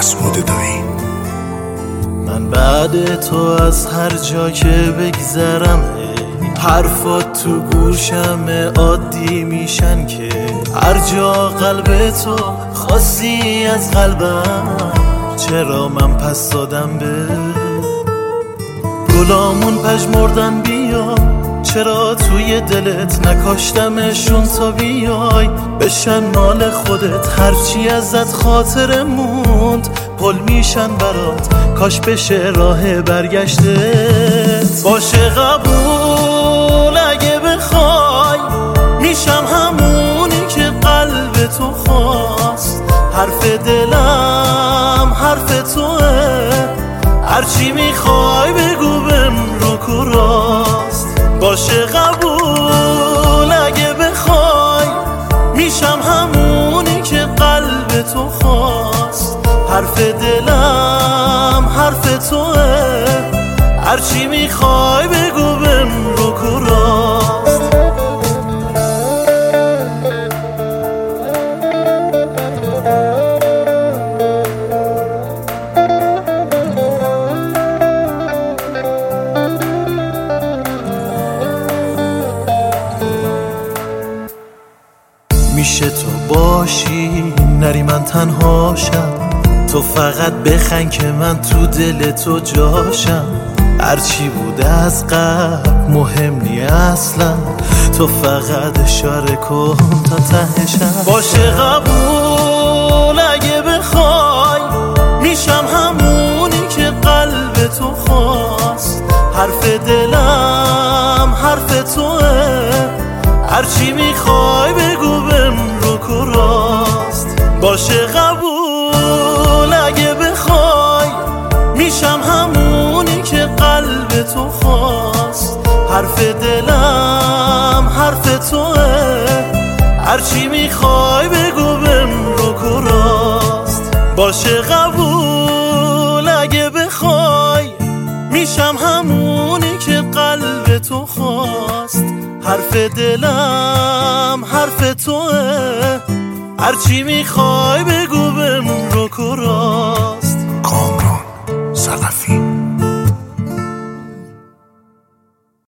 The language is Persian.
مسعود دایی. من بعد تو از هر جا که بگذرم حرفات تو گوشم عادی میشن که هر جا قلب تو خاصی از قلبم. چرا من پس دادم به گلامون پژمردن بیا؟ چرا توی دلت نکاشتمشون تا بیای بشن مال خودت؟ هرچی ازت خاطر موند پل میشن برات، کاش بشه راه برگشتت. باشه قبول اگه بخوای میشم همونی که قلب تو خواست. حرف دلم حرف توه، هرچی میخوای بگو بمرک و راست. باشه قبول اگه بخوای میشم همونی که قلب تو خواست. حرف دلم حرف توه، هرچی میخوای بگو بمرک و راست. میشه تو باشی نری من تنهاشم، تو فقط بخن که من تو دل تو جاشم. هرچی بوده از قبل مهم نی اصلا، تو فقط اشاره کن تا تهشم. باشه قبول اگه بخوای میشم همونی که قلب تو خواست. حرف دلم حرف توه، هرچی میخوای بگو بمرک و راست. باشه قبول اگه بخوای میشم همونی که قلب تو خواست. حرف دلم حرف توه، هرچی میخوای بگو بمرک و راست. باشه قبول اگه بخوای میشم همونی که قلب تو خواست. حرف دلم حرف توه، هرچی میخوای بگو بمرک و راست. کامران ثقفی.